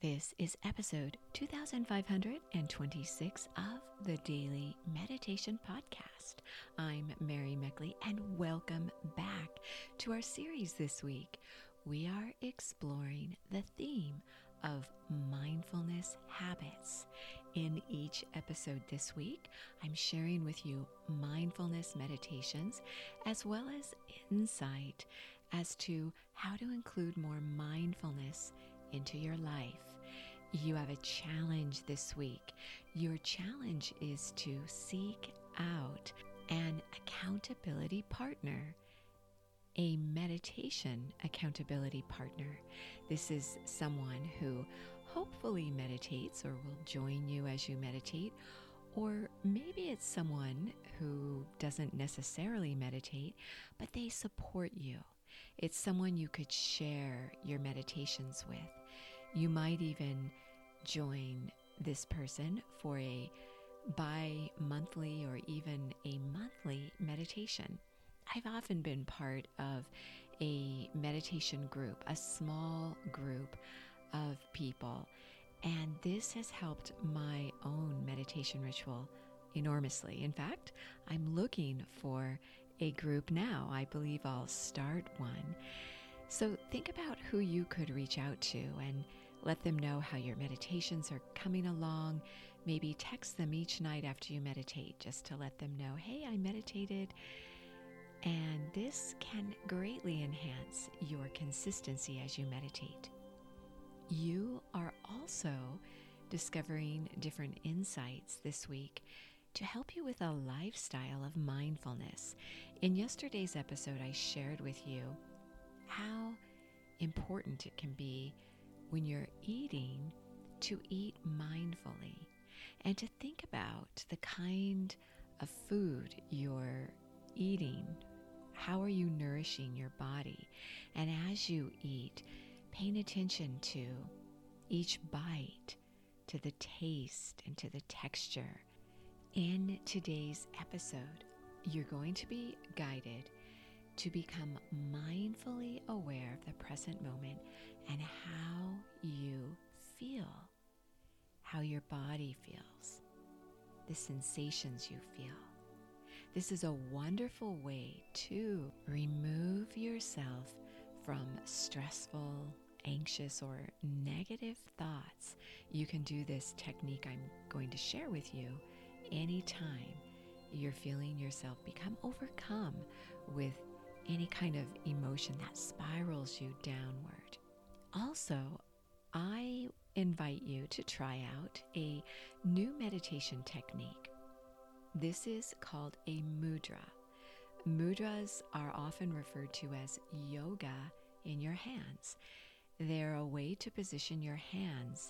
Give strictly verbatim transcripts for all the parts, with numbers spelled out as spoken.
This is episode two thousand five hundred twenty-six of the Daily Meditation Podcast. I'm Mary Meckley, and welcome back to our series this week. We are exploring the theme of mindfulness habits. In each episode this week, I'm sharing with you mindfulness meditations as well as insight as to how to include more mindfulness into your life. You have a challenge this week. Your challenge is to seek out an accountability partner, a meditation accountability partner. This is someone who hopefully meditates or will join you as you meditate, or maybe it's someone who doesn't necessarily meditate, but they support you. It's someone you could share your meditations with. You might even join this person for a bi-monthly or even a monthly meditation. I've often been part of a meditation group, a small group of people, and this has helped my own meditation ritual enormously. In fact, I'm looking for a group now. I believe I'll start one. So think about who you could reach out to and let them know how your meditations are coming along. Maybe text them each night after you meditate just to let them know, hey, I meditated. And this can greatly enhance your consistency as you meditate. You are also discovering different insights this week to help you with a lifestyle of mindfulness. In yesterday's episode, I shared with you how important it can be when you're eating to eat mindfully and to think about the kind of food you're eating. How are you nourishing your body? And as you eat, paying attention to each bite, to the taste and to the texture. In today's episode, you're going to be guided to become mindfully aware of the present moment and how you feel, how your body feels, the sensations you feel. This is a wonderful way to remove yourself from stressful, anxious, or negative thoughts. You can do this technique I'm going to share with you anytime you're feeling yourself become overcome with any kind of emotion that spirals you downward. Also, I invite you to try out a new meditation technique. This is called a mudra. Mudras are often referred to as yoga in your hands. They're a way to position your hands,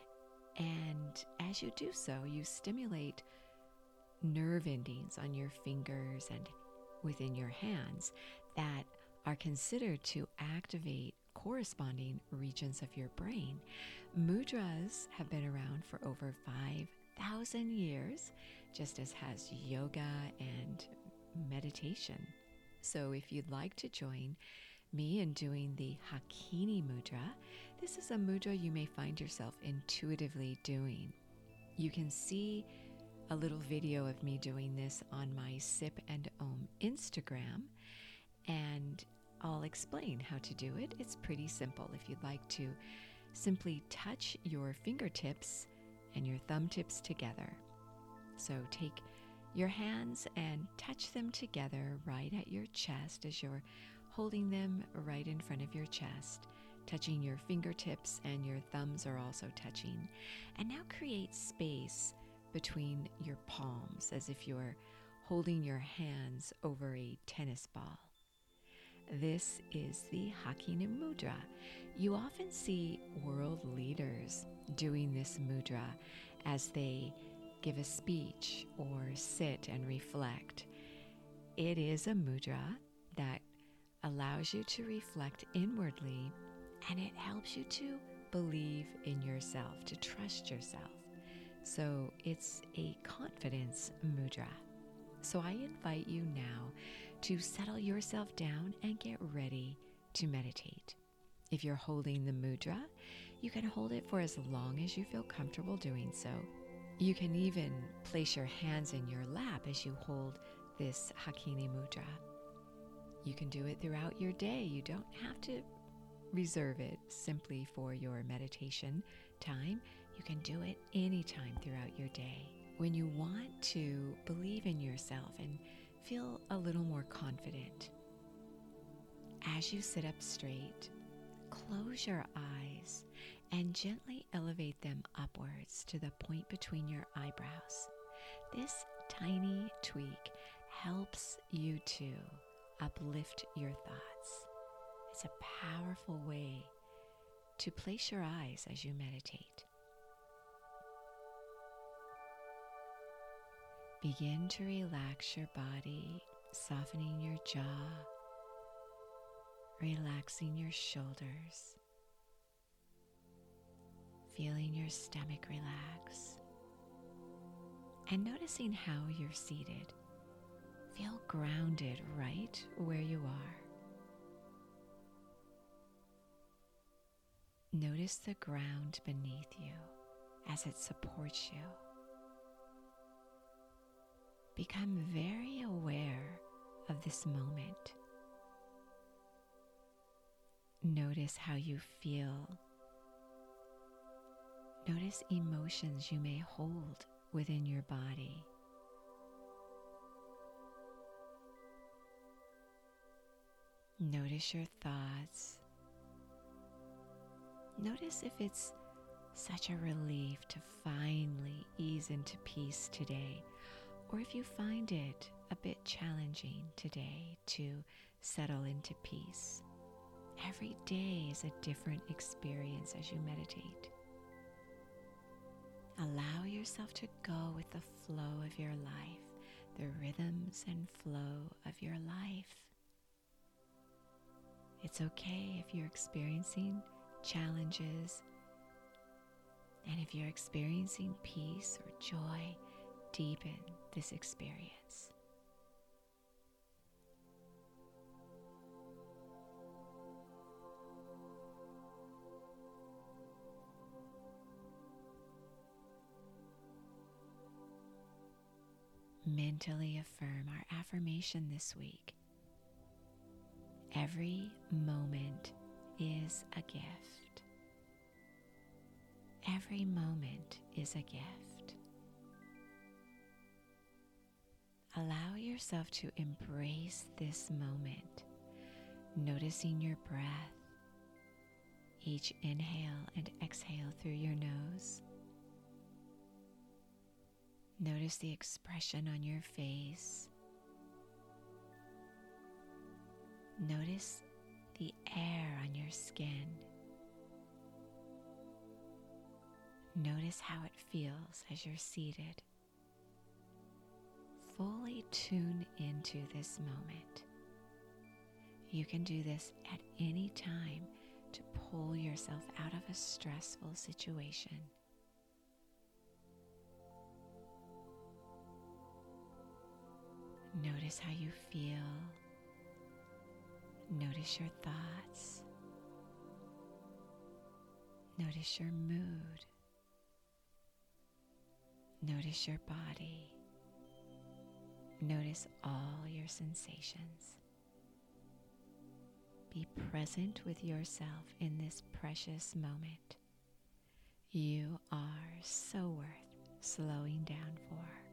and as you do so, you stimulate nerve endings on your fingers and within your hands that are considered to activate corresponding regions of your brain. Mudras have been around for over five thousand years, just as has yoga and meditation. So if you'd like to join me in doing the Hakini Mudra, this is a mudra you may find yourself intuitively doing. You can see a little video of me doing this on my Sip and Om Instagram, and I'll explain how to do it. It's pretty simple. If you'd like to simply touch your fingertips and your thumb tips together. So take your hands and touch them together right at your chest as you're holding them right in front of your chest, touching your fingertips, and your thumbs are also touching. And now create space between your palms as if you're holding your hands over a tennis ball. This is the Hakini Mudra. You often see world leaders doing this mudra as they give a speech or sit and reflect. It is a mudra that allows you to reflect inwardly, and it helps you to believe in yourself, to trust yourself. So it's a confidence mudra. So I invite you now to settle yourself down and get ready to meditate. If you're holding the mudra, You can hold it for as long as you feel comfortable doing so. You can even place your hands in your lap as you hold this Hakini Mudra. You can do it throughout your day. You don't have to reserve it simply for your meditation time. You can do it anytime throughout your day. When you want to believe in yourself and feel a little more confident, as you sit up straight, close your eyes and gently elevate them upwards to the point between your eyebrows. This tiny tweak helps you to uplift your thoughts. It's a powerful way to place your eyes as you meditate. Begin to relax your body, softening your jaw, relaxing your shoulders, feeling your stomach relax, and noticing how you're seated. Feel grounded right where you are. Notice the ground beneath you as it supports you. Become very aware of this moment. Notice how you feel. Notice emotions you may hold within your body. Notice your thoughts. Notice if it's such a relief to finally ease into peace today, or if you find it a bit challenging today to settle into peace. Every day is a different experience as you meditate. Allow yourself to go with the flow of your life, the rhythms and flow of your life. It's okay if you're experiencing challenges, and if you're experiencing peace or joy, deepen this experience. Mentally affirm our affirmation this week. Every moment is a gift. Every moment is a gift. Allow yourself to embrace this moment, noticing your breath, each inhale and exhale through your nose. Notice the expression on your face. Notice the air on your skin. Notice how it feels as you're seated. Fully tune into this moment. You can do this at any time to pull yourself out of a stressful situation. Notice how you feel. Notice your thoughts. Notice your mood. Notice your body. Notice all your sensations. Be present with yourself in this precious moment. You are so worth slowing down for.